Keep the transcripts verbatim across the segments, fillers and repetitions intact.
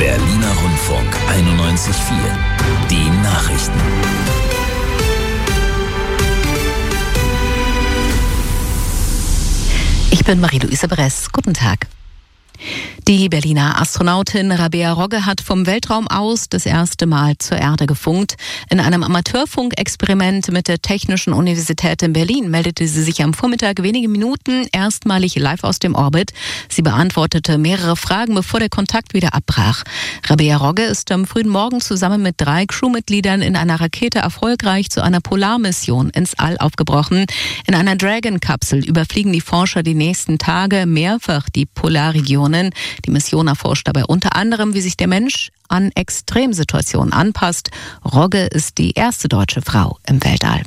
Berliner Rundfunk einundneunzig Komma vier. Die Nachrichten. Ich bin Marie-Louise Bress. Guten Tag. Die Berliner Astronautin Rabea Rogge hat vom Weltraum aus das erste Mal zur Erde gefunkt. In einem Amateurfunkexperiment mit der Technischen Universität in Berlin meldete sie sich am Vormittag wenige Minuten erstmalig live aus dem Orbit. Sie beantwortete mehrere Fragen, bevor der Kontakt wieder abbrach. Rabea Rogge ist am frühen Morgen zusammen mit drei Crewmitgliedern in einer Rakete erfolgreich zu einer Polarmission ins All aufgebrochen. In einer Dragon-Kapsel überfliegen die Forscher die nächsten Tage mehrfach die Polarregionen. Die Mission erforscht dabei unter anderem, wie sich der Mensch an Extremsituationen anpasst. Rogge ist die erste deutsche Frau im Weltall.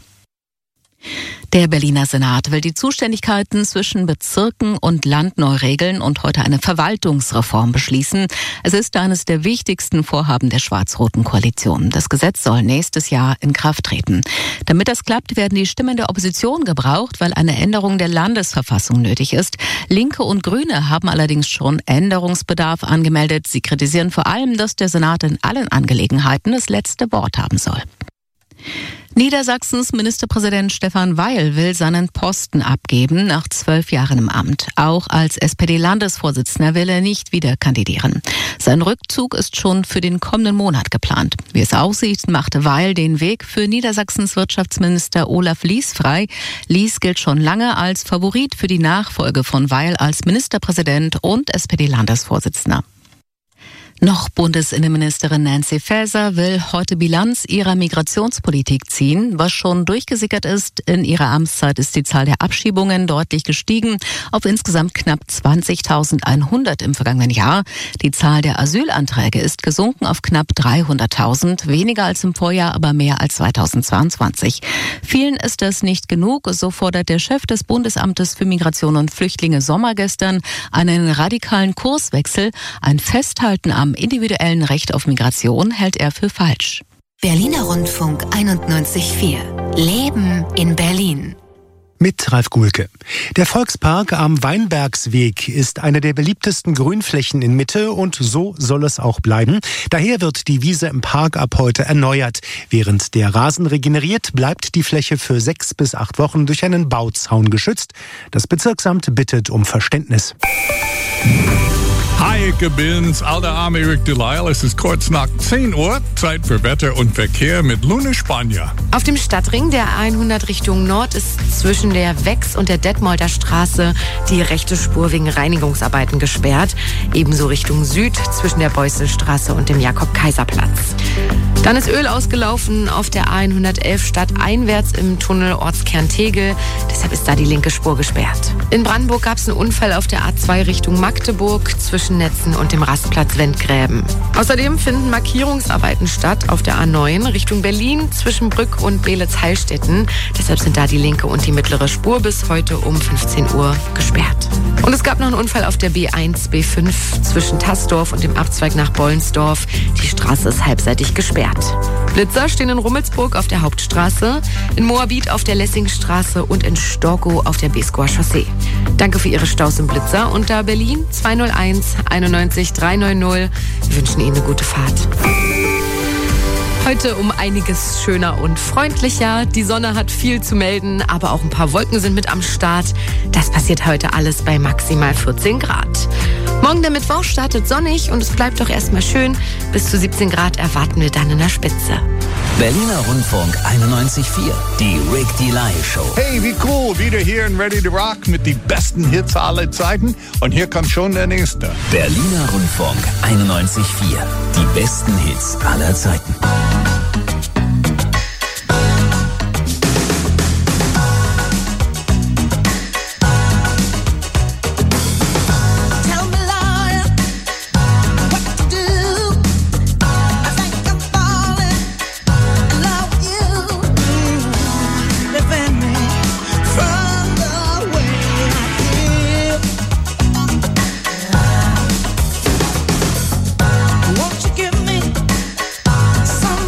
Der Berliner Senat will die Zuständigkeiten zwischen Bezirken und Land neu regeln und heute eine Verwaltungsreform beschließen. Es ist eines der wichtigsten Vorhaben der schwarz-roten Koalition. Das Gesetz soll nächstes Jahr in Kraft treten. Damit das klappt, werden die Stimmen der Opposition gebraucht, weil eine Änderung der Landesverfassung nötig ist. Linke und Grüne haben allerdings schon Änderungsbedarf angemeldet. Sie kritisieren vor allem, dass der Senat in allen Angelegenheiten das letzte Wort haben soll. Niedersachsens Ministerpräsident Stefan Weil will seinen Posten abgeben nach zwölf Jahren im Amt. Auch als S P D-Landesvorsitzender will er nicht wieder kandidieren. Sein Rückzug ist schon für den kommenden Monat geplant. Wie es aussieht, machte Weil den Weg für Niedersachsens Wirtschaftsminister Olaf Lies frei. Lies gilt schon lange als Favorit für die Nachfolge von Weil als Ministerpräsident und S P D-Landesvorsitzender. Noch Bundesinnenministerin Nancy Faeser will heute Bilanz ihrer Migrationspolitik ziehen. Was schon durchgesickert ist, in ihrer Amtszeit ist die Zahl der Abschiebungen deutlich gestiegen auf insgesamt knapp zwanzigtausendeinhundert im vergangenen Jahr. Die Zahl der Asylanträge ist gesunken auf knapp dreihunderttausend, weniger als im Vorjahr, aber mehr als zweitausendzweiundzwanzig. Vielen ist das nicht genug, so fordert der Chef des Bundesamtes für Migration und Flüchtlinge Sommer gestern einen radikalen Kurswechsel, ein Festhalten am individuellen Recht auf Migration hält er für falsch. Berliner Rundfunk einundneunzig Komma vier. Leben in Berlin. Mit Ralf Gulke. Der Volkspark am Weinbergsweg ist eine der beliebtesten Grünflächen in Mitte und so soll es auch bleiben. Daher wird die Wiese im Park ab heute erneuert. Während der Rasen regeneriert, bleibt die Fläche für sechs bis acht Wochen durch einen Bauzaun geschützt. Das Bezirksamt bittet um Verständnis. Hi, ich bin's, alter Army Rick Delisle. Es ist kurz nach zehn Uhr, Zeit für Wetter und Verkehr mit Luna Spanier. Auf dem Stadtring der hundert Richtung Nord ist zwischen der Wex und der Detmolder Straße die rechte Spur wegen Reinigungsarbeiten gesperrt. Ebenso Richtung Süd zwischen der Beußelstraße und dem Jakob-Kaiser-Platz. Dann ist Öl ausgelaufen auf der A hundertelf stadteinwärts im Tunnel Ortskern Tegel. Deshalb ist da die linke Spur gesperrt. In Brandenburg gab es einen Unfall auf der A zwei Richtung Magdeburg zwischen Netzen und dem Rastplatz Wendgräben. Außerdem finden Markierungsarbeiten statt auf der A neun Richtung Berlin zwischen Brück und Beelitz-Heilstätten. Deshalb sind da die linke und die mittlere Spur bis heute um fünfzehn Uhr gesperrt. Und es gab noch einen Unfall auf der B eins, B fünf zwischen Tassdorf und dem Abzweig nach Bollensdorf. Die Straße ist halbseitig gesperrt. Blitzer stehen in Rummelsburg auf der Hauptstraße, in Moabit auf der Lessingstraße und in Storkow auf der Beeskower Chaussee. Danke für Ihre Staus im Blitzer unter Berlin zwei null eins einundneunzig dreihundertneunzig. Wir wünschen Ihnen eine gute Fahrt. Heute um einiges schöner und freundlicher. Die Sonne hat viel zu melden, aber auch ein paar Wolken sind mit am Start. Das passiert heute alles bei maximal vierzehn Grad. Morgen der Mittwoch startet sonnig und es bleibt doch erstmal schön. Bis zu siebzehn Grad erwarten wir dann in der Spitze. Berliner Rundfunk einundneunzig Komma vier. Die Rick Delisle Show. Hey, wie cool, wieder hier in Ready to Rock mit den besten Hits aller Zeiten. Und hier kommt schon der nächste. Berliner Rundfunk einundneunzig Komma vier. Die besten Hits aller Zeiten. Won't you give me some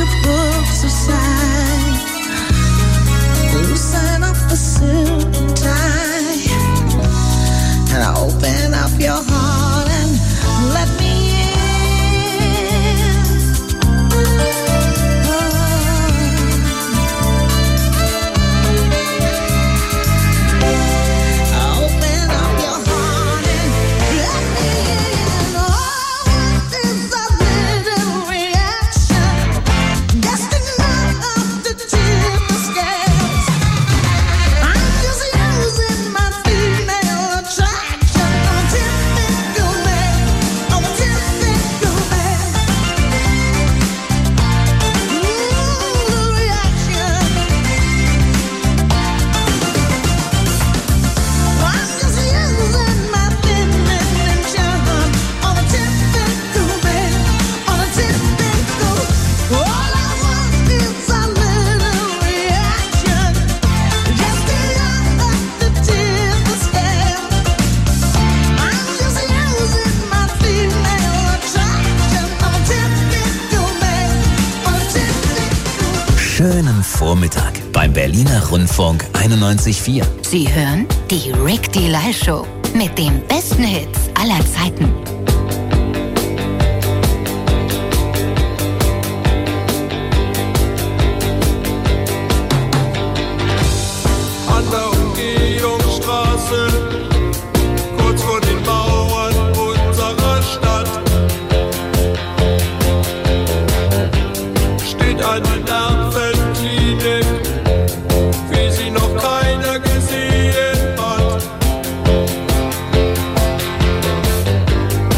the books aside, loosen up the suit and tie, and open up your heart and let me Schönen Vormittag beim Berliner Rundfunk einundneunzig Komma vier. Sie hören die Rick Delay Show mit den besten Hits aller Zeiten. An der Umgehungsstraße, kurz vor den Mauern unserer Stadt, steht eine Nervenklinik, wie sie noch keiner gesehen hat.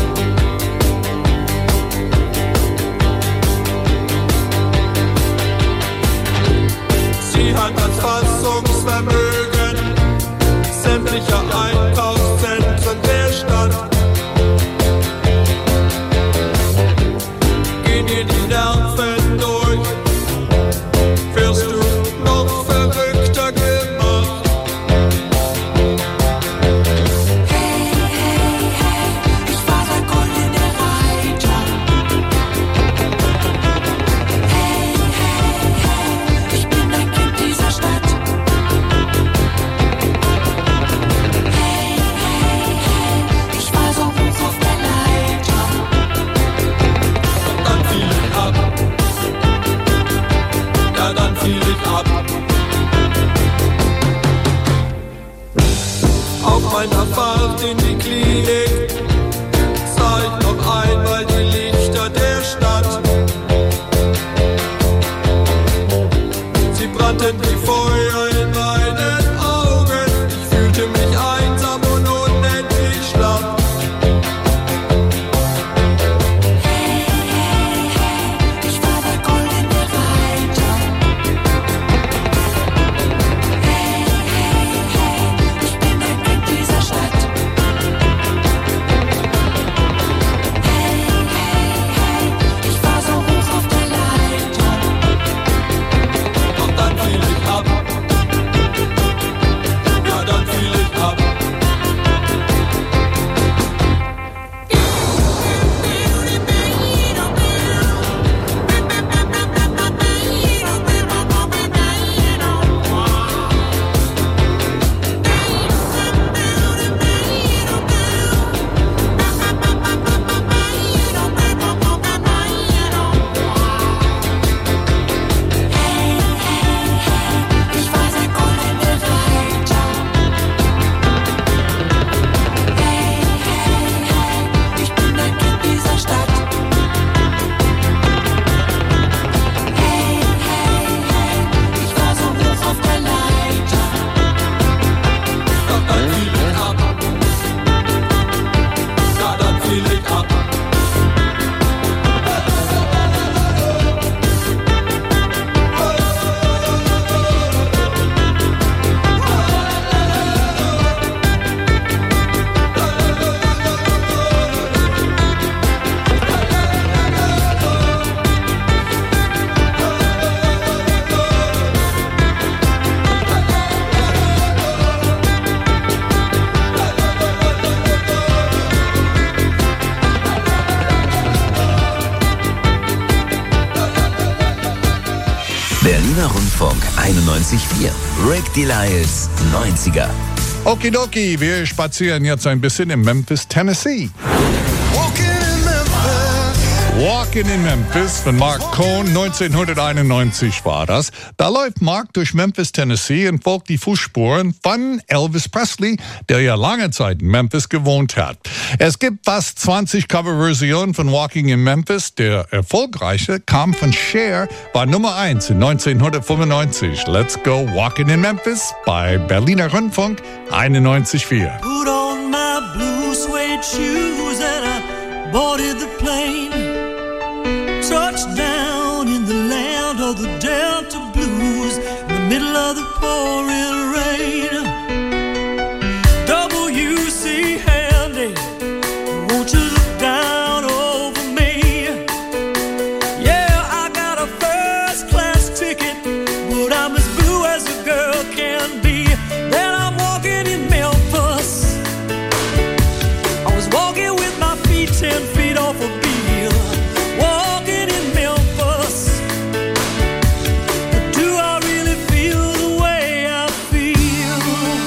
Berliner Rundfunk einundneunzig Komma vier. Rick Delisles neunziger. Okidoki, wir spazieren jetzt ein bisschen in Memphis, Tennessee. Walking in Memphis. Walking in Memphis von Mark Cohn, neunzehnhunderteinundneunzig war das. Da läuft Mark durch Memphis, Tennessee und folgt die Fußspuren von Elvis Presley, der ja lange Zeit in Memphis gewohnt hat. Es gibt fast zwanzig Coverversionen von Walking in Memphis. Der erfolgreiche kam von Cher, war Nummer eins in neunzehnhundertfünfundneunzig. Let's go Walking in Memphis bei Berliner Rundfunk einundneunzig Komma vier. Put on my blue suede shoes and I boarded the plane. Touchdown in the land of the Delta Blues, in the middle of the pouring rain. W C Handy, won't you look down over me? Yeah, I got a first class ticket, but I'm as blue as a girl can be. Then I'm walking in Memphis. I was walking with my feet ten feet off a beat. Walking in Memphis. But do I really feel the way I feel?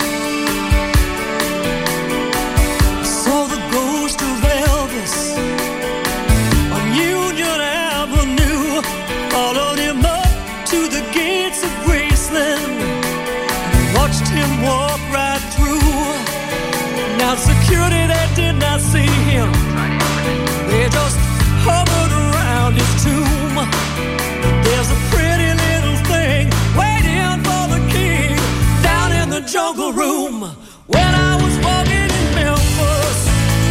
I saw the ghost of Elvis on Union Avenue. Followed him up to the gates of Graceland and watched him walk right through. Now security, they did not see him. They just hovered around his tomb. There's a pretty little thing waiting for the king down in the jungle room. When I was walking in Memphis,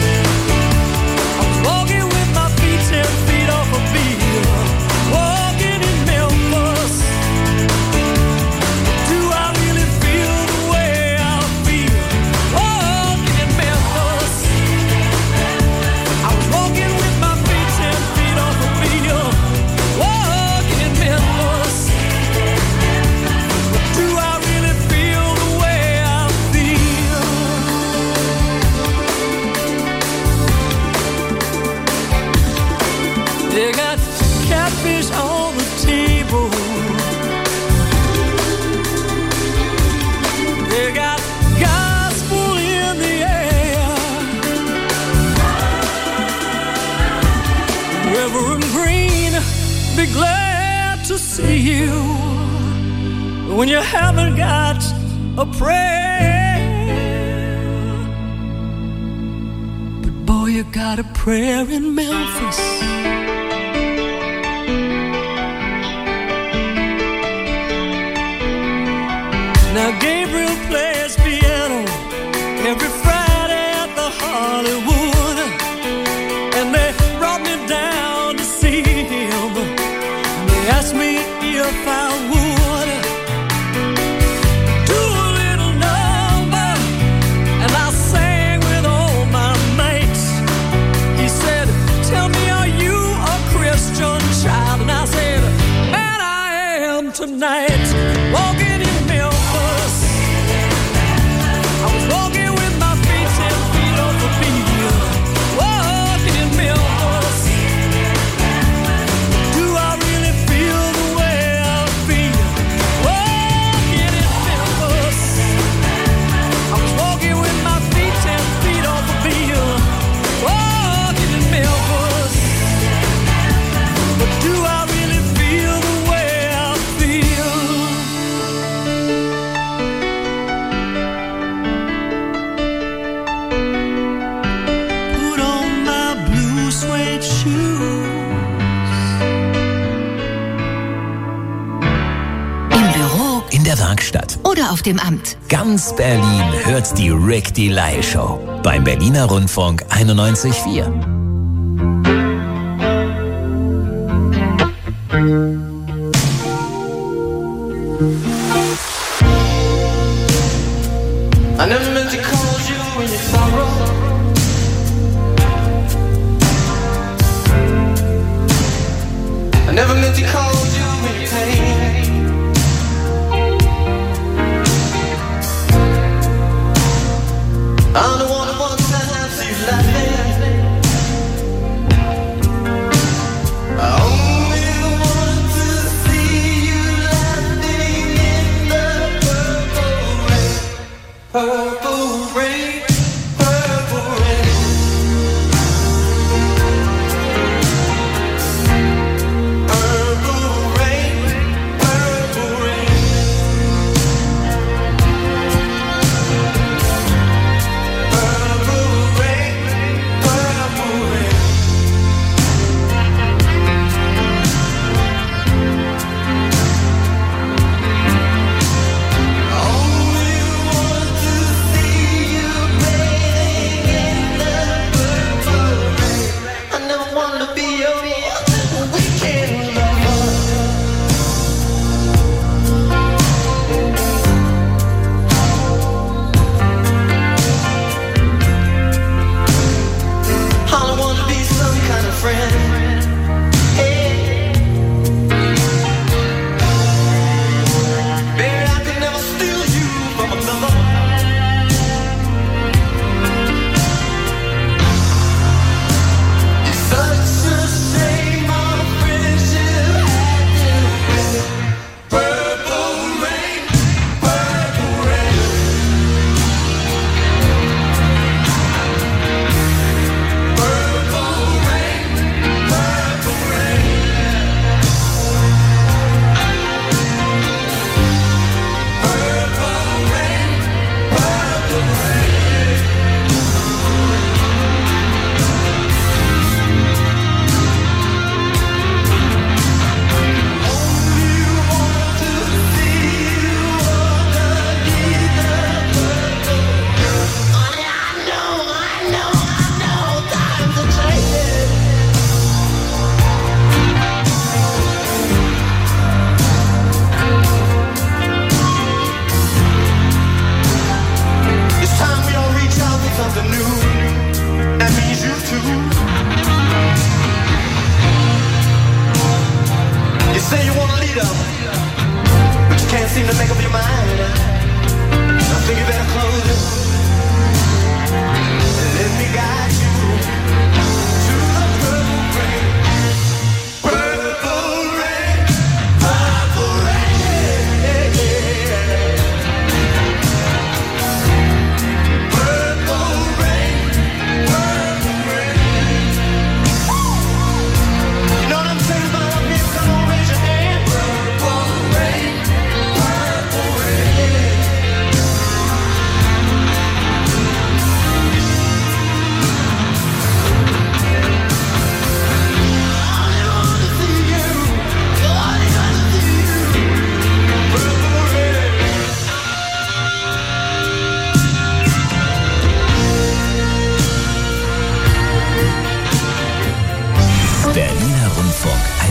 I was walking with my feet ten feet off a beat. Walking in Memphis. Do I really feel the way I feel? Walking in Memphis. I was walking with my feet ten feet off a beat. Walking in Memphis. Do I really feel the way I feel? They got catfish on the table. They got gospel in the air. Reverend Green, be glad to see you when you haven't got a prayer. But boy, you got a prayer in Memphis. Now Gabriel plays piano every Friday at the Hollywood, and they brought me down to see him. They asked me if I would do a little number, and I sang with all my mates. He said, tell me, are you a Christian child? And I said, man, I am tonight. Walking in Memphis, I was walking with my feet ten feet off the beat. Walking in Memphis. Do I really feel the way I feel? Walking in Memphis. I was walking with my feet ten feet off the beat. Walking in Memphis. But do I really feel the way I feel? Put on my blue suede shoes. Im Büro In der Werkstatt. oder auf dem Amt. Ganz Berlin hört die Rick Delisle Show beim Berliner Rundfunk einundneunzig Komma vier. I never meant to cause you any sorrow. I never meant to cause you any pain. I'm the one who wants to have you laughing. I only want to see you laughing.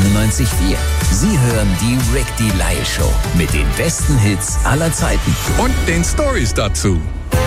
einundneunzig Komma vier. Sie hören die Rick Delisle Show mit den besten Hits aller Zeiten. Und den Stories dazu.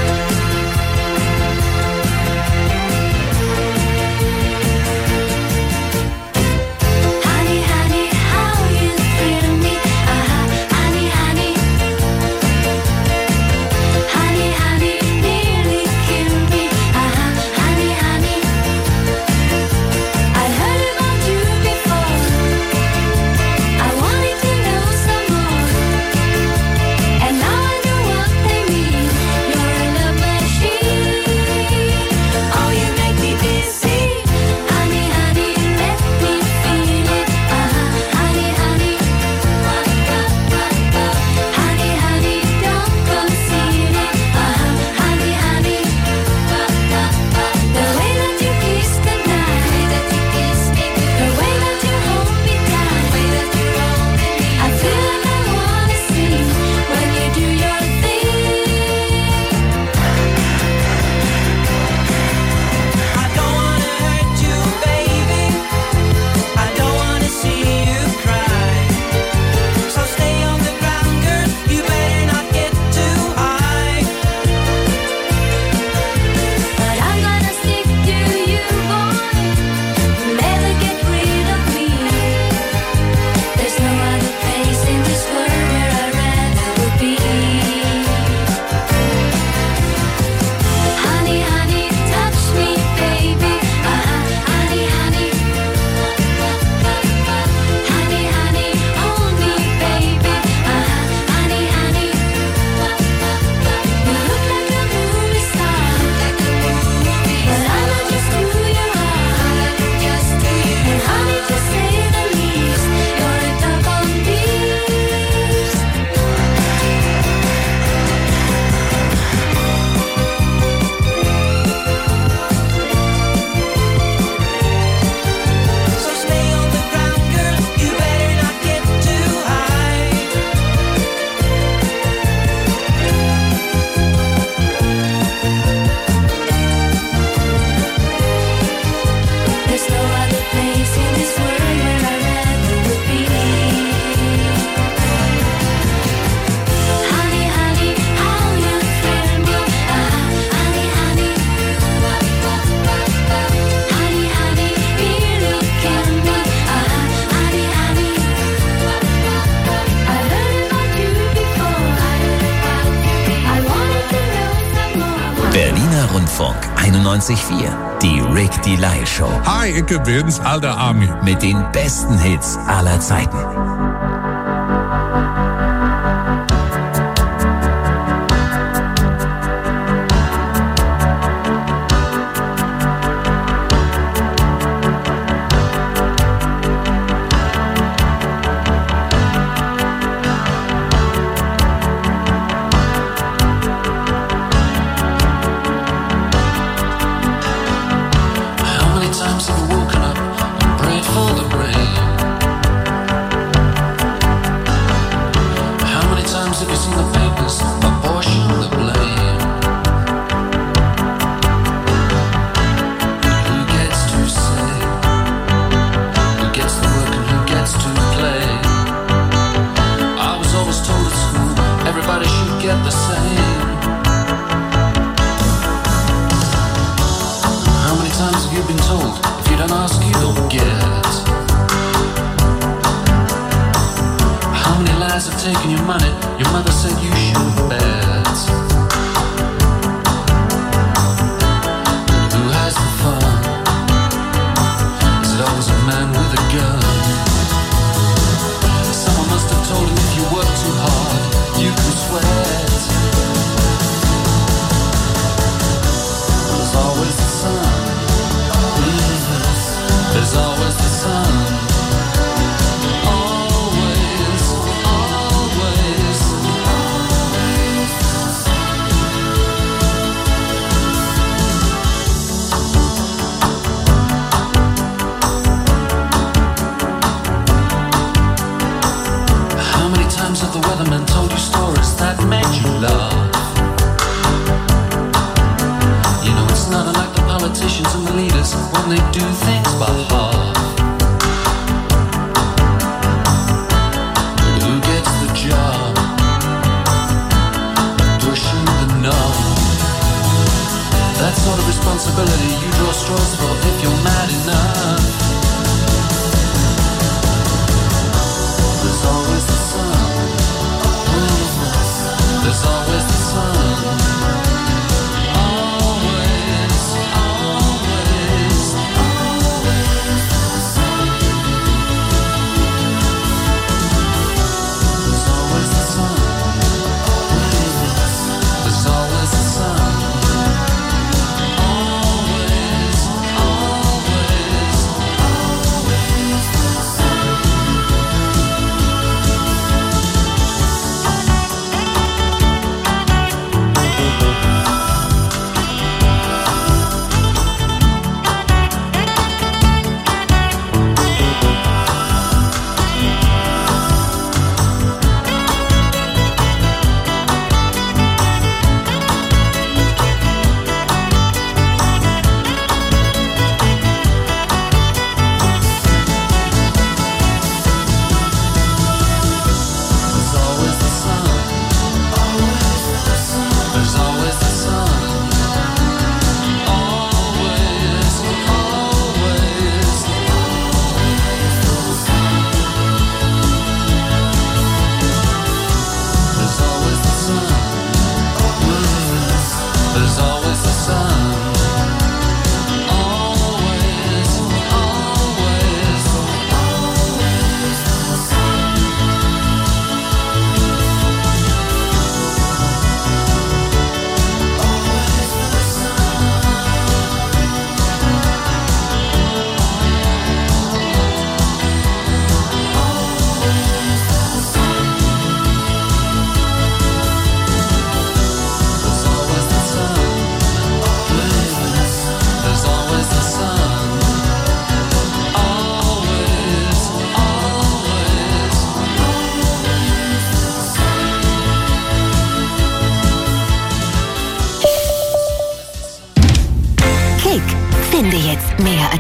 Berliner Rundfunk einundneunzig Komma vier. Die Rick Delisle Show. Hi, ich bin's, alter Army. Mit den besten Hits aller Zeiten. When they do things by half,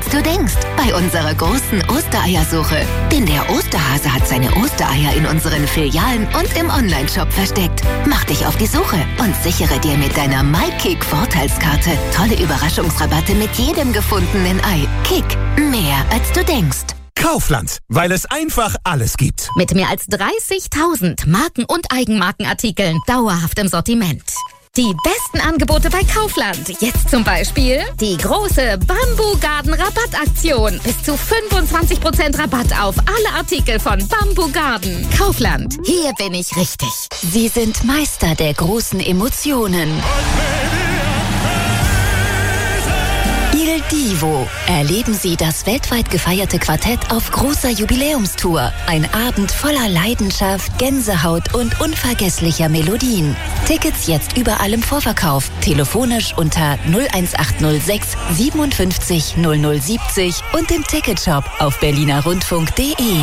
als du denkst bei unserer großen Ostereiersuche. Denn der Osterhase hat seine Ostereier in unseren Filialen und im Onlineshop versteckt. Mach dich auf die Suche und sichere dir mit deiner MyKick-Vorteilskarte tolle Überraschungsrabatte mit jedem gefundenen Ei. Kick, mehr als du denkst. Kaufland, weil es einfach alles gibt. Mit mehr als dreißigtausend Marken- und Eigenmarkenartikeln dauerhaft im Sortiment. Die besten Angebote bei Kaufland. Jetzt zum Beispiel die große Bamboo Garden Rabattaktion. Bis zu fünfundzwanzig Prozent Rabatt auf alle Artikel von Bamboo Garden. Kaufland, hier bin ich richtig. Sie sind Meister der großen Emotionen. Il Divo. Erleben Sie das weltweit gefeierte Quartett auf großer Jubiläumstour. Ein Abend voller Leidenschaft, Gänsehaut und unvergesslicher Melodien. Tickets jetzt überall im Vorverkauf. Telefonisch unter null eins acht null sechs siebenundfünfzig null null siebzig und im Ticketshop auf berliner rundfunk punkt de.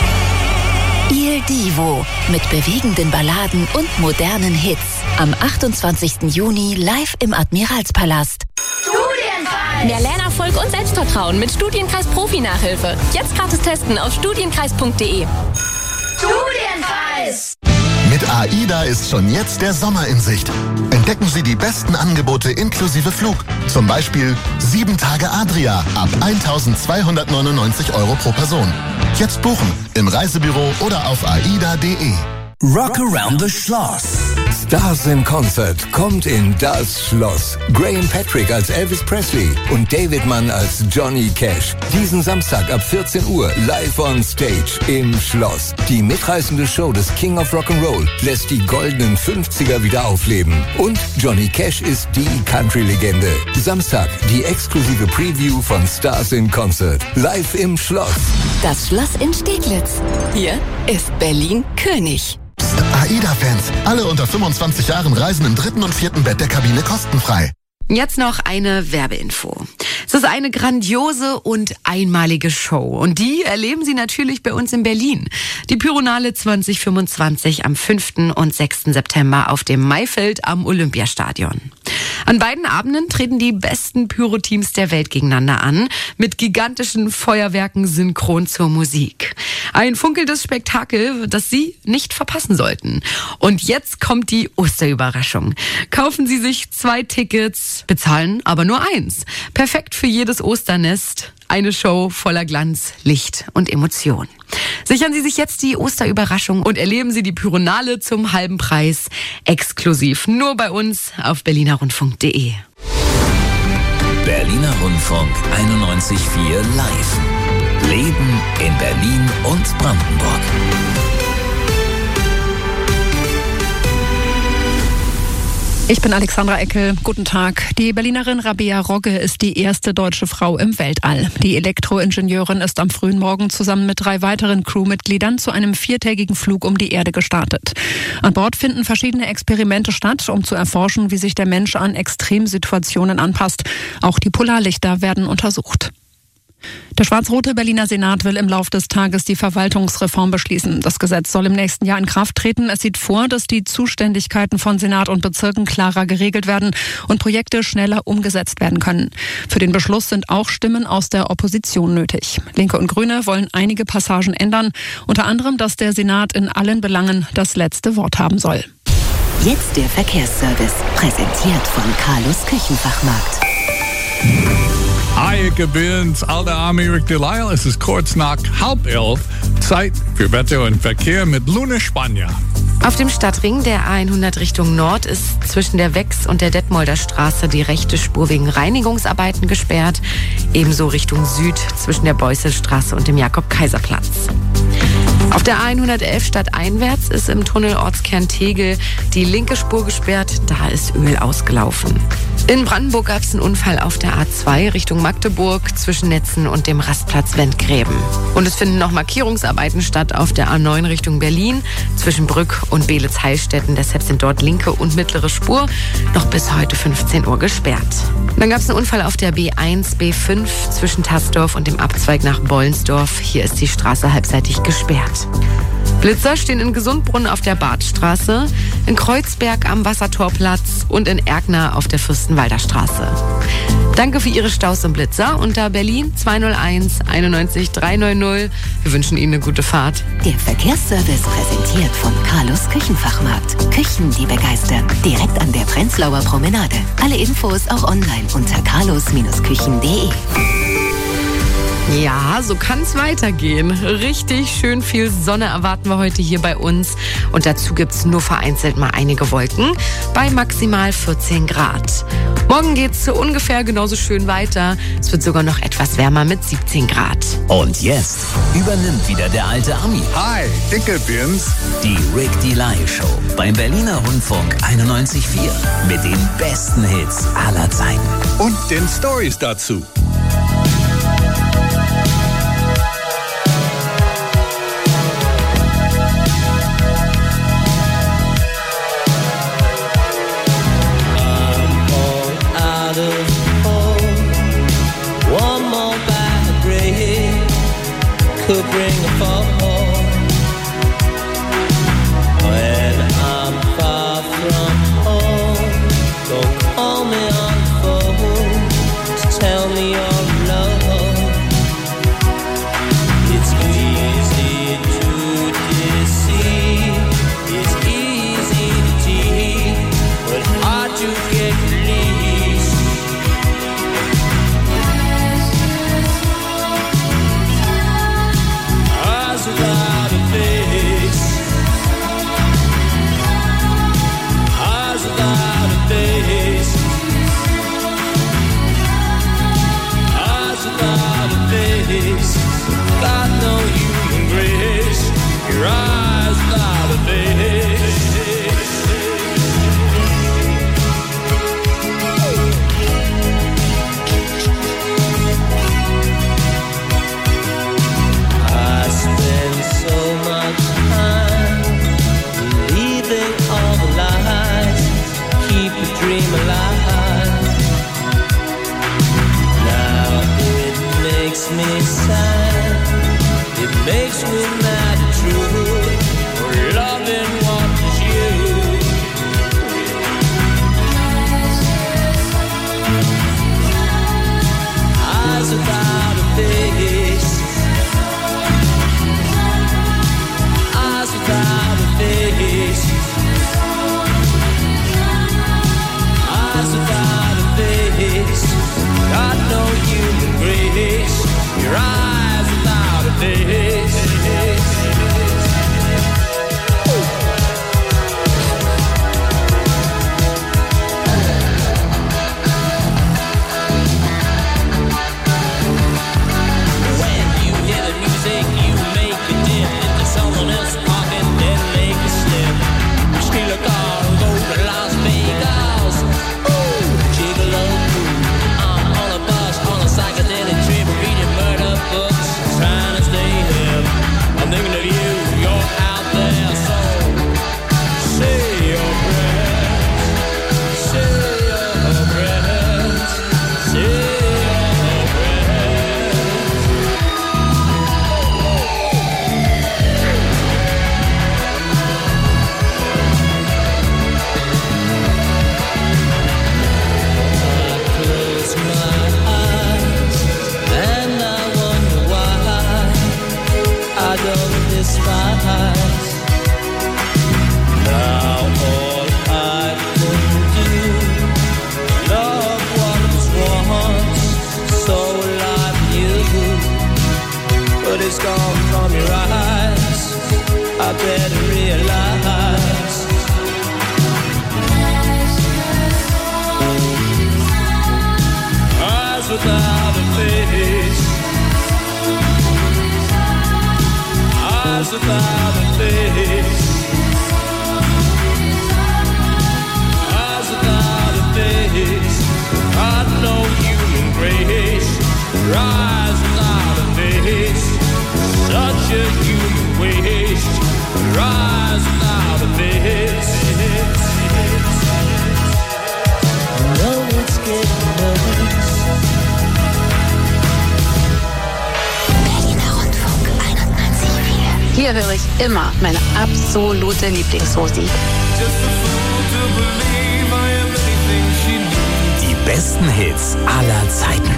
Il Divo mit bewegenden Balladen und modernen Hits. Am achtundzwanzigsten Juni live im Admiralspalast. Studienpreis! Mehr Lernerfolg und Selbstvertrauen mit Studienkreis Profi-Nachhilfe. Jetzt gratis testen auf studienkreis punkt de. Studienpreis! Mit AIDA ist schon jetzt der Sommer in Sicht. Entdecken Sie die besten Angebote inklusive Flug. Zum Beispiel sieben Tage Adria ab eintausendzweihundertneunundneunzig Euro pro Person. Jetzt buchen im Reisebüro oder auf aida punkt de. Rock Around the Schloss. Stars in Concert kommt in das Schloss. Graham Patrick als Elvis Presley und David Mann als Johnny Cash. Diesen Samstag ab vierzehn Uhr live on stage im Schloss. Die mitreißende Show des King of Rock'n'Roll lässt die goldenen fünfziger wieder aufleben. Und Johnny Cash ist die Country-Legende. Samstag die exklusive Preview von Stars in Concert. Live im Schloss. Das Schloss in Steglitz. Hier ist Berlin König. AIDA-Fans, alle unter fünfundzwanzig Jahren reisen im dritten und vierten Bett der Kabine kostenfrei. Jetzt noch eine Werbeinfo. Es ist eine grandiose und einmalige Show. Und die erleben Sie natürlich bei uns in Berlin. Die Pyronale zwanzig fünfundzwanzig am fünften und sechsten September auf dem Maifeld am Olympiastadion. An beiden Abenden treten die besten Pyro-Teams der Welt gegeneinander an, mit gigantischen Feuerwerken synchron zur Musik. Ein funkelndes Spektakel, das Sie nicht verpassen sollten. Und jetzt kommt die Osterüberraschung. Kaufen Sie sich zwei Tickets, bezahlen aber nur eins. Perfekt für jedes Osternest. Eine Show voller Glanz, Licht und Emotion. Sichern Sie sich jetzt die Osterüberraschung und erleben Sie die Pyronale zum halben Preis. Exklusiv nur bei uns auf berliner rundfunk punkt de. Berliner Rundfunk einundneunzig Komma vier live. Leben in Berlin und Brandenburg. Ich bin Alexandra Eckel. Guten Tag. Die Berlinerin Rabea Rogge ist die erste deutsche Frau im Weltall. Die Elektroingenieurin ist am frühen Morgen zusammen mit drei weiteren Crewmitgliedern zu einem viertägigen Flug um die Erde gestartet. An Bord finden verschiedene Experimente statt, um zu erforschen, wie sich der Mensch an Extremsituationen anpasst. Auch die Polarlichter werden untersucht. Der schwarz-rote Berliner Senat will im Lauf des Tages die Verwaltungsreform beschließen. Das Gesetz soll im nächsten Jahr in Kraft treten. Es sieht vor, dass die Zuständigkeiten von Senat und Bezirken klarer geregelt werden und Projekte schneller umgesetzt werden können. Für den Beschluss sind auch Stimmen aus der Opposition nötig. Linke und Grüne wollen einige Passagen ändern, unter anderem, dass der Senat in allen Belangen das letzte Wort haben soll. Jetzt der Verkehrsservice, präsentiert von Carlos Küchenfachmarkt. Hi, ich bin's, alter Army Rick Delisle. Es ist kurz nach halb elf. Zeit für Wetter und Verkehr mit Luna Spanier. Auf dem Stadtring der A hundert Richtung Nord ist zwischen der Wex und der Detmolder Straße die rechte Spur wegen Reinigungsarbeiten gesperrt. Ebenso Richtung Süd zwischen der Beusselstraße und dem Jakob-Kaiser-Platz. Auf der A hundertelf stadteinwärts ist im Tunnel Ortskern Tegel die linke Spur gesperrt, da ist Öl ausgelaufen. In Brandenburg gab es einen Unfall auf der A zwei Richtung Magdeburg zwischen Netzen und dem Rastplatz Wendgräben. Und es finden noch Markierungsarbeiten statt auf der A neun Richtung Berlin zwischen Brück und Beelitz-Heilstätten. Deshalb sind dort linke und mittlere Spur noch bis heute fünfzehn Uhr gesperrt. Dann gab es einen Unfall auf der B eins, B fünf zwischen Tassdorf und dem Abzweig nach Bollensdorf. Hier ist die Straße halbseitig gesperrt. Blitzer stehen in Gesundbrunn auf der Badstraße, in Kreuzberg am Wassertorplatz und in Erkner auf der Fürstenwalder Straße. Danke für Ihre Staus und Blitzer unter Berlin zwei null eins einundneunzig dreihundert. Wir wünschen Ihnen eine gute Fahrt. Der Verkehrsservice präsentiert von Carlos Küchenfachmarkt. Küchen, die begeistern. Direkt an der Prenzlauer Promenade. Alle Infos auch online unter carlos Bindestrich küchen punkt de. Ja, so kann es weitergehen. Richtig schön viel Sonne erwarten wir heute hier bei uns. Und dazu gibt es nur vereinzelt mal einige Wolken bei maximal vierzehn Grad. Morgen geht es ungefähr genauso schön weiter. Es wird sogar noch etwas wärmer mit siebzehn Grad. Und jetzt übernimmt wieder der alte Ami. Hi, Dicke bin's. Die Rick Delay Show beim Berliner Rundfunk einundneunzig Komma vier mit den besten Hits aller Zeiten. Und den Stories dazu. Could bring a fall when I'm far from home. Don't call me on the phone to tell me your love. It's easy to deceive, it's easy to tease, but hard to get released. Without a face, eyes without a face, eyes without a face, got no human grace, your eyes without a face. So much time believing all the lies, keep the dream alive. Now it makes me sad, it makes me mad and true, for loving what is you. Eyes without a face, without a face, eyes without a face, got no human grace, your eyes without a face. When you hear the music, you make it dim into someone else. Steal a car and go to Las Vegas. Ooh, gigolo. I'm on a bus, on a psychedelic trip, reading murder books, trying to stay hip. I'm thinking of you, you're out there, so say your prayers, say your prayers, say your prayers. Despise. Now all I can do, love what was once so like you, but it's gone from your eyes, I better realize. Eyes without a face, eyes without a face, eyes without a face, got no human grace, your eyes without a face, such a human waste, your eyes without a face. No, it's getting worse. Hier höre ich immer meine absolute Lieblingsmusik. Die besten Hits aller Zeiten.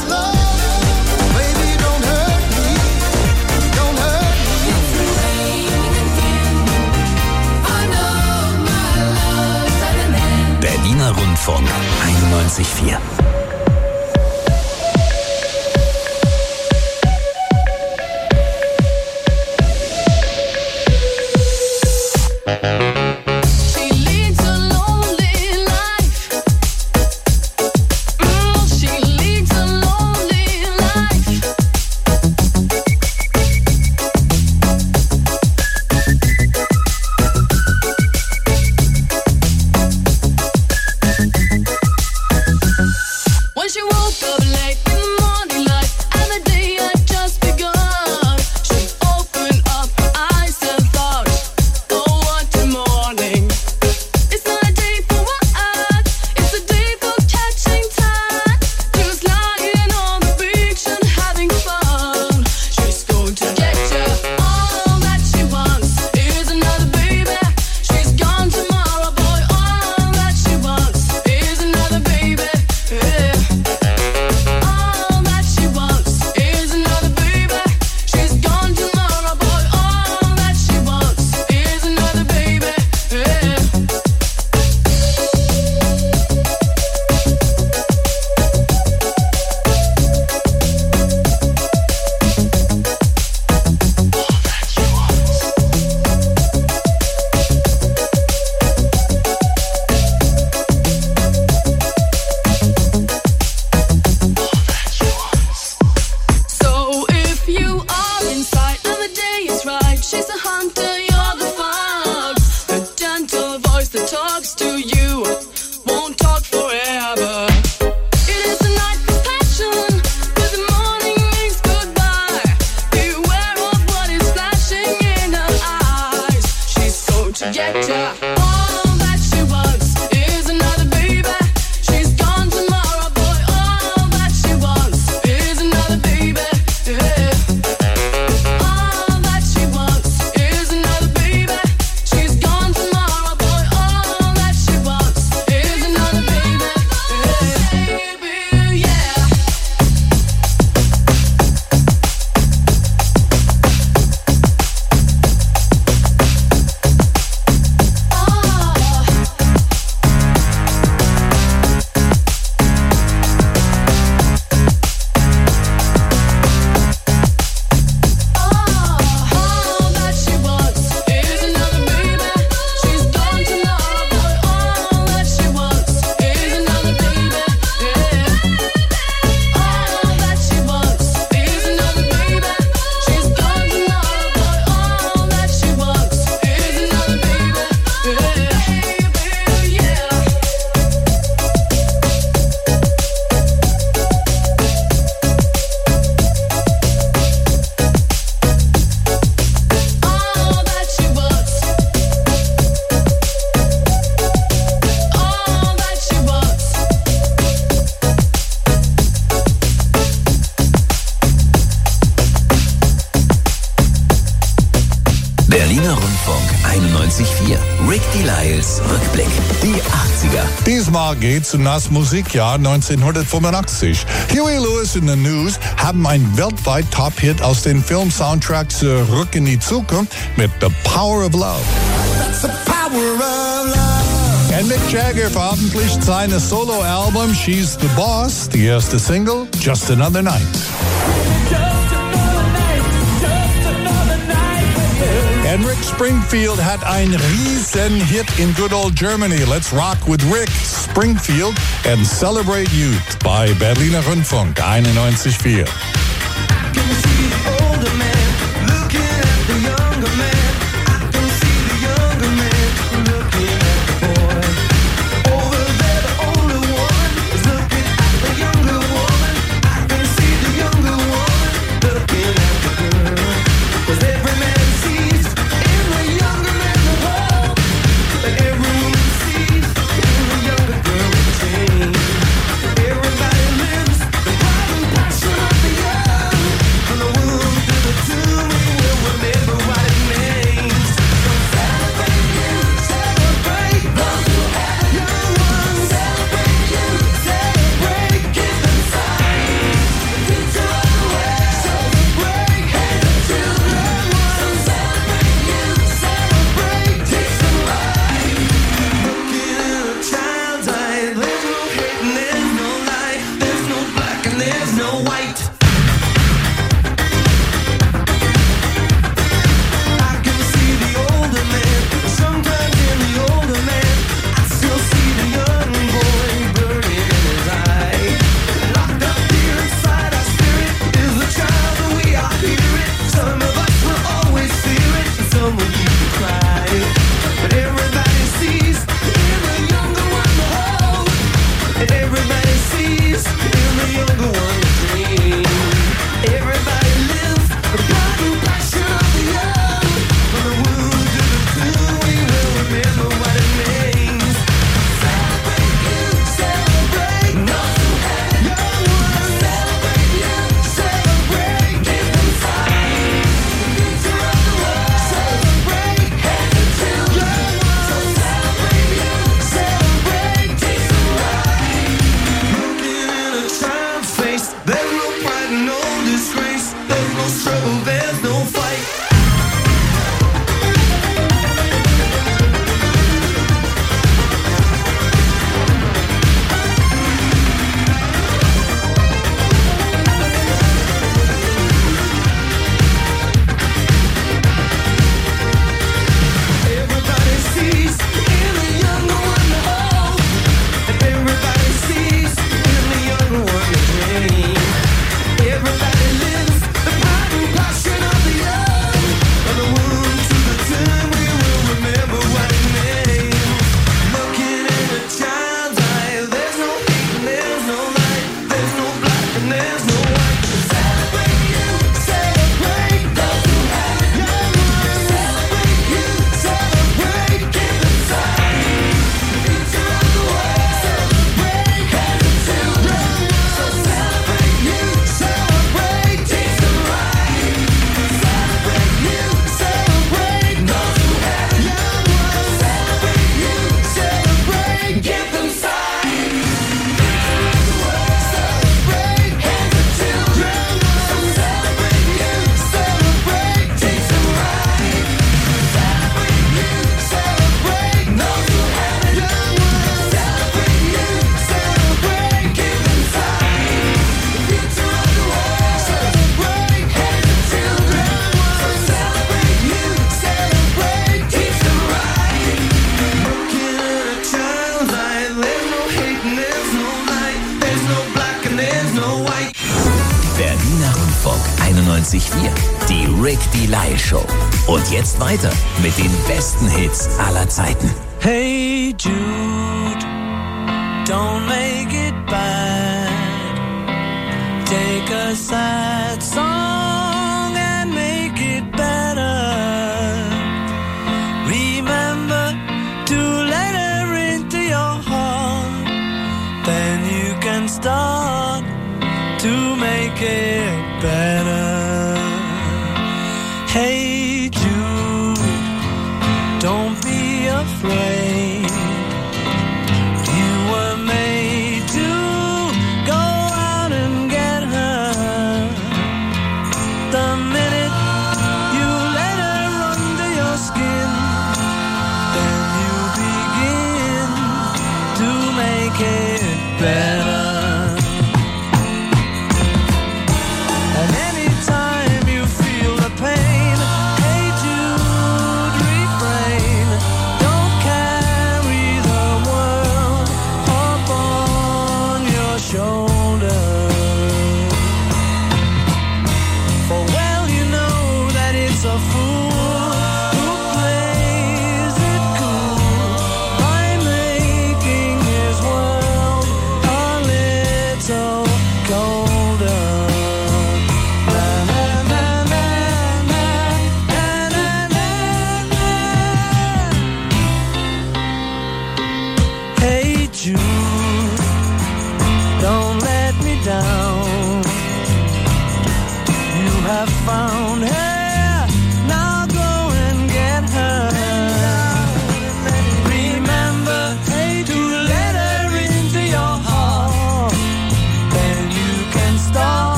Berliner Rundfunk einundneunzig Komma vier. Berliner Rundfunk einundneunzig Komma vier. Rick Delisles Rückblick. Die achtziger. Diesmal geht's um das Musikjahr neunzehnhundertfünfundachtzig. Huey Lewis and the News haben einen weltweit Top-Hit aus dem Film-Soundtrack Zurück in die Zukunft mit The Power of Love. That's the power of love. Und Mick Jagger veröffentlicht seine Solo-Album She's the Boss, die erste Single Just Another Night. And Rick Springfield hat einen riesen Hit in good old Germany. Let's rock with Rick Springfield and celebrate youth bei Berliner Rundfunk einundneunzig Komma vier. Everybody lives the pride and passion of the earth. there's no fight. einundneunzig Komma vier. Die Rick Delay Show. Und jetzt weiter mit den besten Hits aller Zeiten. Hey Jude, don't make it bad. Take a sad song and make it better. Remember to let her into your heart. Then you can start to make it better. Hey Jude, don't be afraid. You were made to go out and get her. The minute you let her under your skin, then you begin to make it better.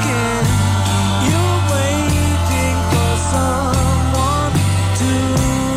You're waiting for someone to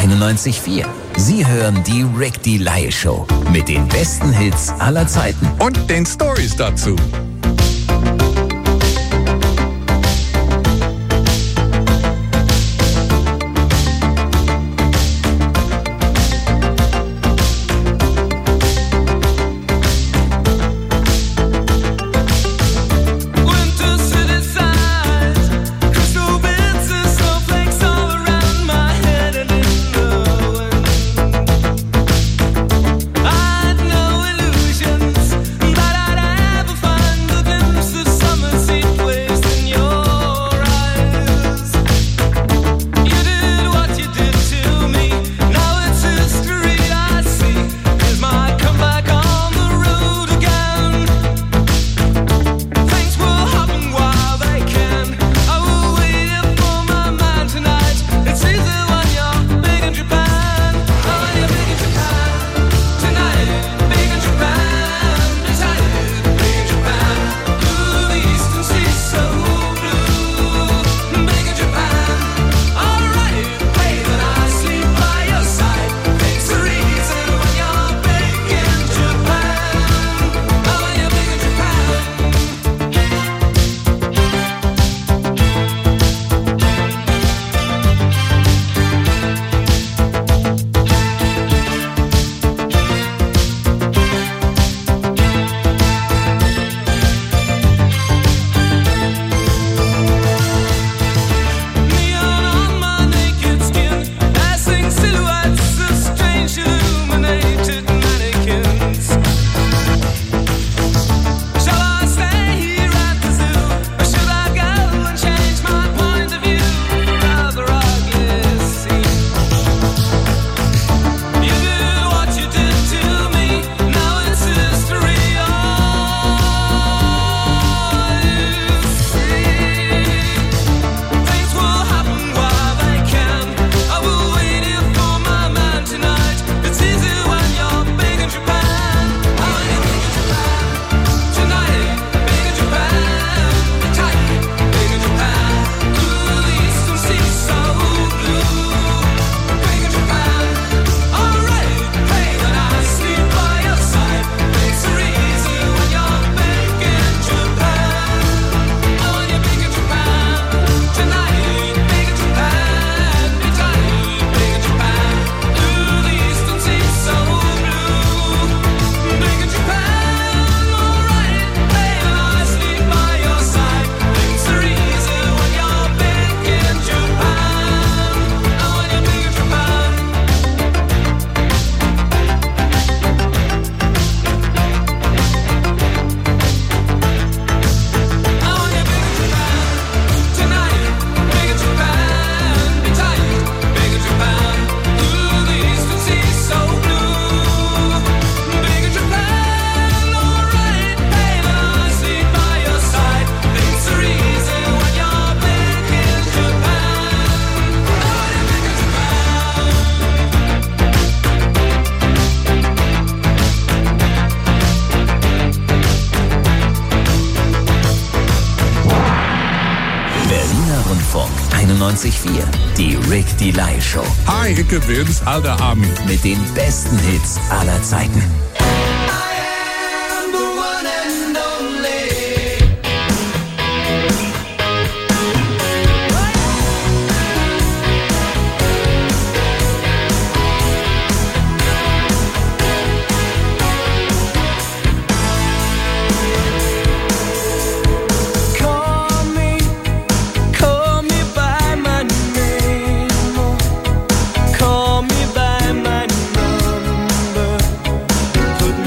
einundneunzig Komma vier. Sie hören die Rick Delay Show mit den besten Hits aller Zeiten. Und den Stories dazu. einundneunzig Komma vier. Die Rick Delay Show. Hi, ich bin's, alter Armin. Mit den besten Hits aller Zeiten. Put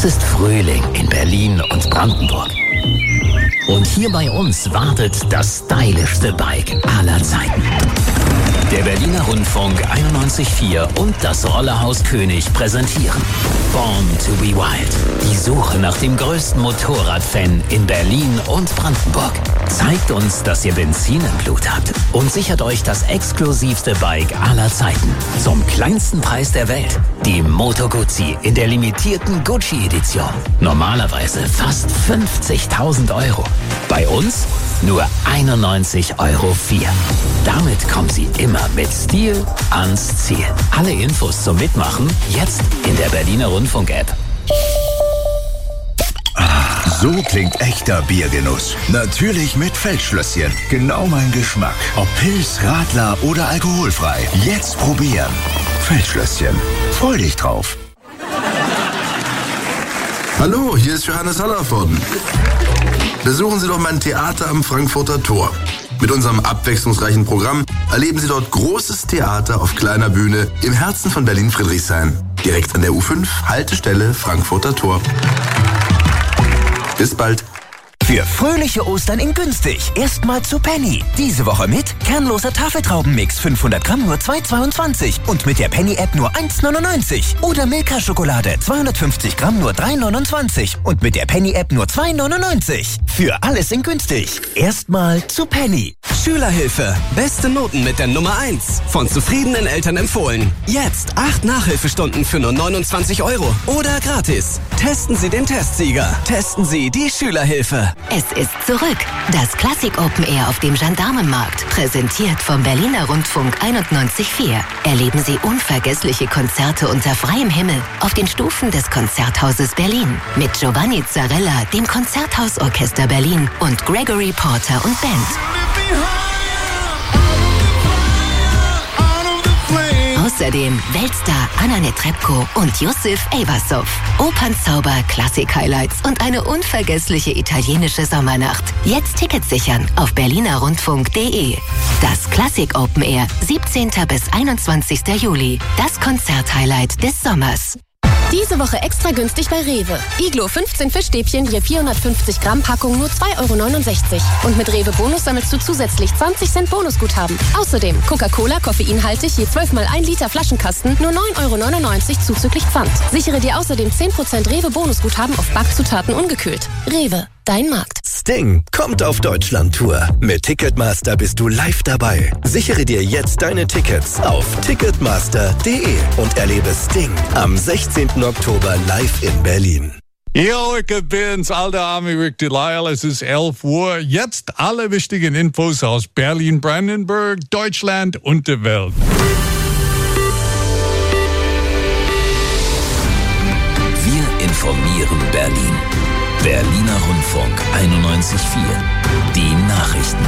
ist Frühling in Berlin und Brandenburg. Und hier bei uns wartet das stylischste Bike aller Zeiten. Der Berliner Rundfunk einundneunzig Komma vier und das Rollerhaus König präsentieren Born to be Wild. Die Suche nach dem größten Motorradfan in Berlin und Brandenburg. Zeigt uns, dass ihr Benzin im Blut habt und sichert euch das exklusivste Bike aller Zeiten. Zum kleinsten Preis der Welt. Die Moto Guzzi in der limitierten Gucci-Edition. Normalerweise fast fünfzigtausend Euro. Bei uns nur einundneunzig Euro vier. Damit kommen Sie immer mit Stil ans Ziel. Alle Infos zum Mitmachen jetzt in der Berliner Rundfunk-App. So klingt echter Biergenuss. Natürlich mit Feldschlösschen. Genau mein Geschmack. Ob Pilz, Radler oder alkoholfrei. Jetzt probieren. Feldschlösschen. Freu dich drauf. Hallo, hier ist Johannes Hallervorden. Besuchen Sie doch mein Theater am Frankfurter Tor. Mit unserem abwechslungsreichen Programm erleben Sie dort großes Theater auf kleiner Bühne im Herzen von Berlin-Friedrichshain. Direkt an der U fünf, Haltestelle Frankfurter Tor. Bis bald. Für fröhliche Ostern in günstig. Erstmal zu Penny. Diese Woche mit kernloser Tafeltraubenmix fünfhundert Gramm nur zwei Euro zweiundzwanzig und mit der Penny-App nur eins Euro neunundneunzig. Oder Milka-Schokolade zweihundertfünfzig Gramm nur drei Euro neunundzwanzig und mit der Penny-App nur zwei Euro neunundneunzig. Für alles in günstig. Erstmal zu Penny. Schülerhilfe. Beste Noten mit der Nummer eins. Von zufriedenen Eltern empfohlen. Jetzt acht Nachhilfestunden für nur neunundzwanzig Euro. Oder gratis. Testen Sie den Testsieger. Testen Sie die Schülerhilfe. Es ist zurück. Das Classic Open Air auf dem Gendarmenmarkt. Präsentiert vom Berliner Rundfunk einundneunzig Komma vier. Erleben Sie unvergessliche Konzerte unter freiem Himmel auf den Stufen des Konzerthauses Berlin. Mit Giovanni Zarella, dem Konzerthausorchester Berlin und Gregory Porter und Band. Außerdem Weltstar Anna Netrebko und Yusuf Eyvasov. Opernzauber, Klassik-Highlights und eine unvergessliche italienische Sommernacht. Jetzt Tickets sichern auf berliner rundfunk punkt de. Das Classic Open Air, siebzehnten bis einundzwanzigsten Juli. Das Konzert-Highlight des Sommers. Diese Woche extra günstig bei Rewe. Iglo fünfzehn Fischstäbchen je vierhundertfünfzig Gramm Packung nur zwei Euro neunundsechzig. Und mit Rewe Bonus sammelst du zusätzlich zwanzig Cent Bonusguthaben. Außerdem Coca-Cola koffeinhaltig je zwölf mal ein Liter Flaschenkasten nur neun Euro neunundneunzig zuzüglich Pfand. Sichere dir außerdem zehn Prozent Rewe Bonusguthaben auf Backzutaten ungekühlt. Rewe, dein Markt. Sting kommt auf Deutschland-Tour. Mit Ticketmaster bist du live dabei. Sichere dir jetzt deine Tickets auf ticketmaster punkt de und erlebe Sting am sechzehnten Oktober live in Berlin. Jo, ich bin's, alter Army Rick Delisle. Es ist elf Uhr. Jetzt alle wichtigen Infos aus Berlin, Brandenburg, Deutschland und der Welt. Wir informieren Berlin. Berliner Rundfunk einundneunzig Komma vier. Die Nachrichten.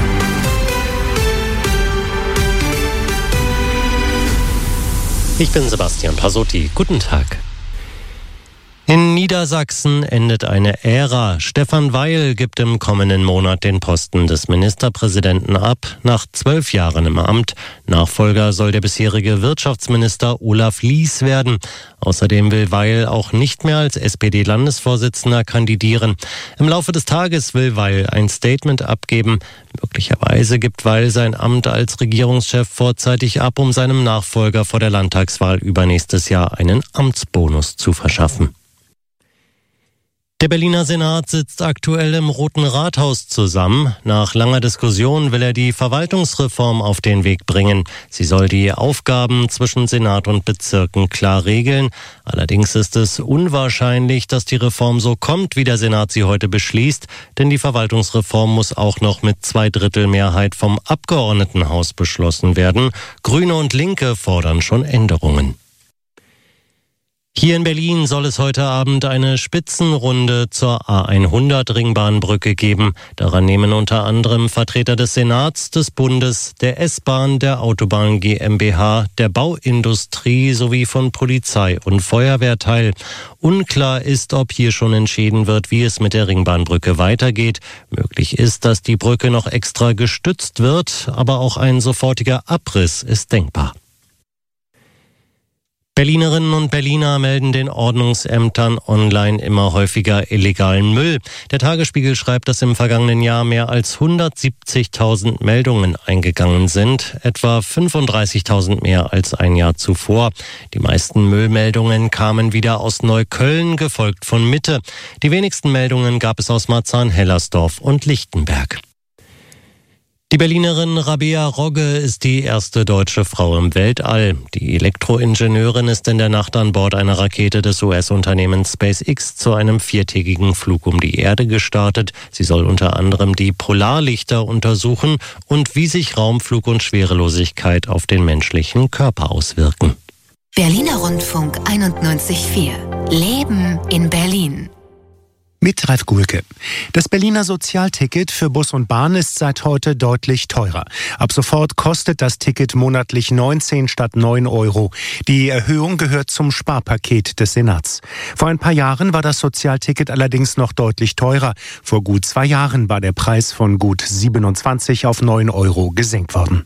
Ich bin Sebastian Pasotti. Guten Tag. In Niedersachsen endet eine Ära. Stefan Weil gibt im kommenden Monat den Posten des Ministerpräsidenten ab, nach zwölf Jahren im Amt. Nachfolger soll der bisherige Wirtschaftsminister Olaf Lies werden. Außerdem will Weil auch nicht mehr als S P D-Landesvorsitzender kandidieren. Im Laufe des Tages will Weil ein Statement abgeben. Möglicherweise gibt Weil sein Amt als Regierungschef vorzeitig ab, um seinem Nachfolger vor der Landtagswahl übernächstes Jahr einen Amtsbonus zu verschaffen. Der Berliner Senat sitzt aktuell im Roten Rathaus zusammen. Nach langer Diskussion will er die Verwaltungsreform auf den Weg bringen. Sie soll die Aufgaben zwischen Senat und Bezirken klar regeln. Allerdings ist es unwahrscheinlich, dass die Reform so kommt, wie der Senat sie heute beschließt. Denn die Verwaltungsreform muss auch noch mit Zweidrittelmehrheit vom Abgeordnetenhaus beschlossen werden. Grüne und Linke fordern schon Änderungen. Hier in Berlin soll es heute Abend eine Spitzenrunde zur A hundert Ringbahnbrücke geben. Daran nehmen unter anderem Vertreter des Senats, des Bundes, der S-Bahn, der Autobahn GmbH, der Bauindustrie sowie von Polizei und Feuerwehr teil. Unklar ist, ob hier schon entschieden wird, wie es mit der Ringbahnbrücke weitergeht. Möglich ist, dass die Brücke noch extra gestützt wird, aber auch ein sofortiger Abriss ist denkbar. Berlinerinnen und Berliner melden den Ordnungsämtern online immer häufiger illegalen Müll. Der Tagesspiegel schreibt, dass im vergangenen Jahr mehr als hundertsiebzigtausend Meldungen eingegangen sind, etwa fünfunddreißigtausend mehr als ein Jahr zuvor. Die meisten Müllmeldungen kamen wieder aus Neukölln, gefolgt von Mitte. Die wenigsten Meldungen gab es aus Marzahn-Hellersdorf und Lichtenberg. Die Berlinerin Rabea Rogge ist die erste deutsche Frau im Weltall. Die Elektroingenieurin ist in der Nacht an Bord einer Rakete des U S-Unternehmens SpaceX zu einem viertägigen Flug um die Erde gestartet. Sie soll unter anderem die Polarlichter untersuchen und wie sich Raumflug und Schwerelosigkeit auf den menschlichen Körper auswirken. Berliner Rundfunk einundneunzig Komma vier. Leben in Berlin. Mit Ralf Gulke. Das Berliner Sozialticket für Bus und Bahn ist seit heute deutlich teurer. Ab sofort kostet das Ticket monatlich neunzehn statt neun Euro. Die Erhöhung gehört zum Sparpaket des Senats. Vor ein paar Jahren war das Sozialticket allerdings noch deutlich teurer. Vor gut zwei Jahren war der Preis von gut siebenundzwanzig auf neun Euro gesenkt worden.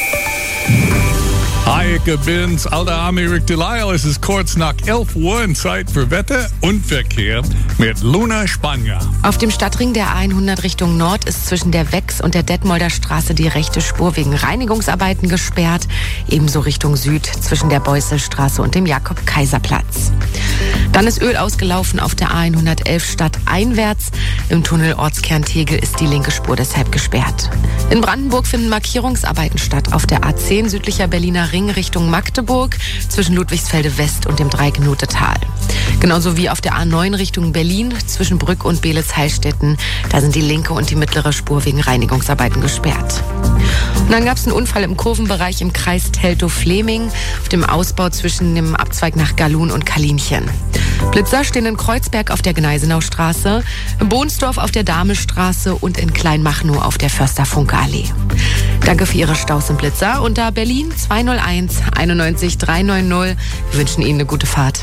Hi, ich bin's, alter Army Rick Delisle. Es ist kurz nach elf Uhr und Zeit für Wetter und Verkehr mit Luna Spanier. Auf dem Stadtring der A hundert Richtung Nord ist zwischen der Wex und der Detmolder Straße die rechte Spur wegen Reinigungsarbeiten gesperrt. Ebenso Richtung Süd zwischen der Beusselstraße und dem Jakob-Kaiser-Platz. Dann ist Öl ausgelaufen auf der A hundertelf stadteinwärts. Im Tunnel Ortskern Tegel ist die linke Spur deshalb gesperrt. In Brandenburg finden Markierungsarbeiten statt auf der A zehn südlicher Berliner Ring Richtung Magdeburg zwischen Ludwigsfelde West und dem Dreieck-Note-Tal. Genauso wie auf der A neun Richtung Berlin zwischen Brück und Beelitz-Heilstätten. Da sind die linke und die mittlere Spur wegen Reinigungsarbeiten gesperrt. Und dann gab es einen Unfall im Kurvenbereich im Kreis Teltow-Fleming auf dem Ausbau zwischen dem Abzweig nach Galun und Kalinchen. Blitzer stehen in Kreuzberg auf der Gneisenaustraße, in Bohnsdorf auf der Damestraße und in Kleinmachnow auf der Förster-Funke-Allee. Danke für Ihre Staus und Blitzer unter Berlin zwei null eins einundneunzig drei neun null. Wir wünschen Ihnen eine gute Fahrt.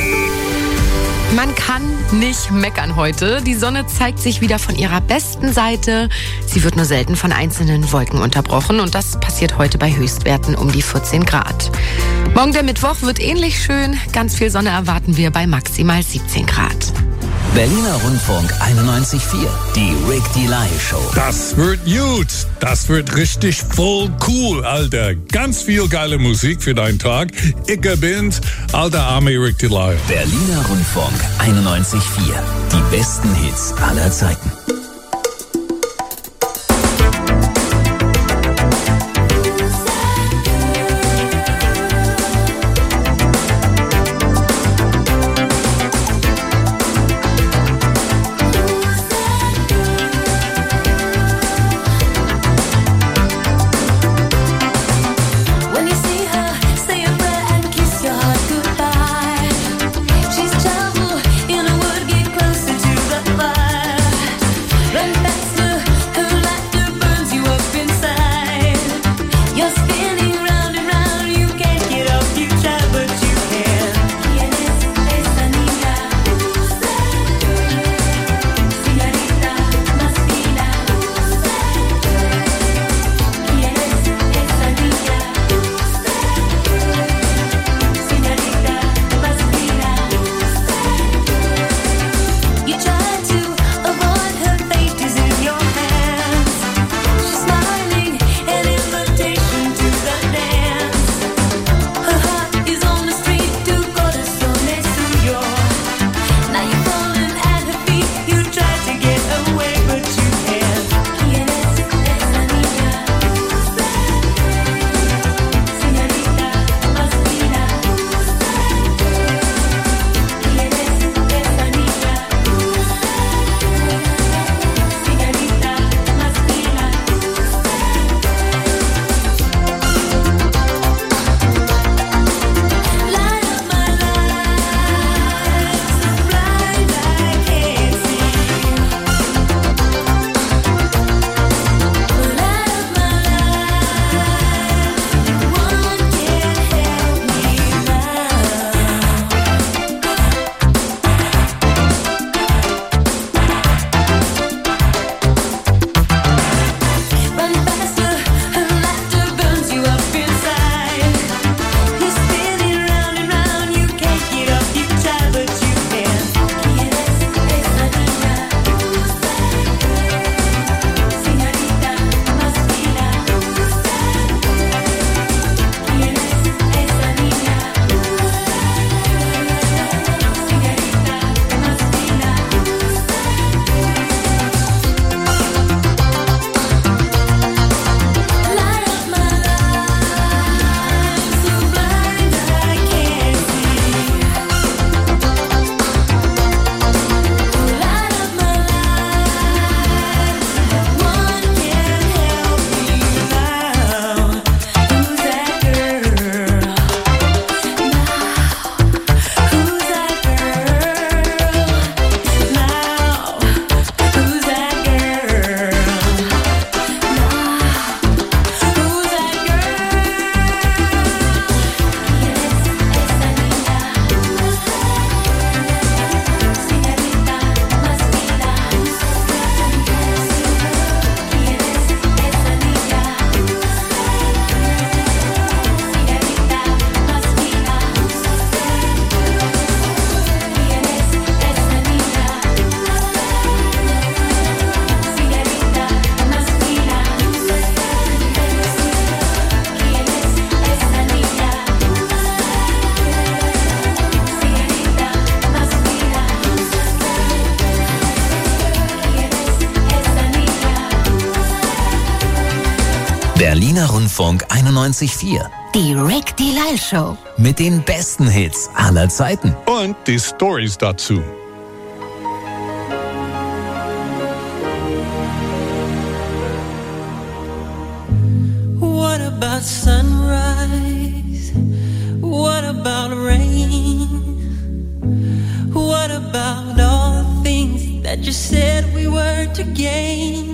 Man kann nicht meckern heute. Die Sonne zeigt sich wieder von ihrer besten Seite. Sie wird nur selten von einzelnen Wolken unterbrochen und das passiert heute bei Höchstwerten um die vierzehn Grad. Morgen der Mittwoch wird ähnlich schön. Ganz viel Sonne erwarten wir bei maximal siebzehn Grad. Berliner Rundfunk einundneunzig Komma vier, die Rick Delisle Show. Das wird gut. Das wird richtig voll cool, Alter. Ganz viel geile Musik für deinen Tag. Ich bin's, alter Army Rick Delisle. Berliner Rundfunk einundneunzig Komma vier, die besten Hits aller Zeiten. She's trouble in a wood, get closer to the fire. Berliner Rundfunk einundneunzig Komma vier. Die Rick Delisle Show. Mit den besten Hits aller Zeiten. Und die Stories dazu. What about sunrise? What about rain? What about all the things that you said we were to gain?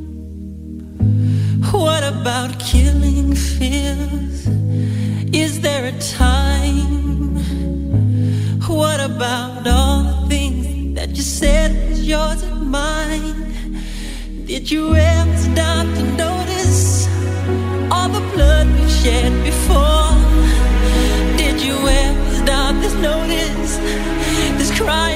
What about killing fears? Is there a time? What about all the things that you said was yours and mine? Did you ever stop to notice all the blood we've shed before? Did you ever stop to notice this cry?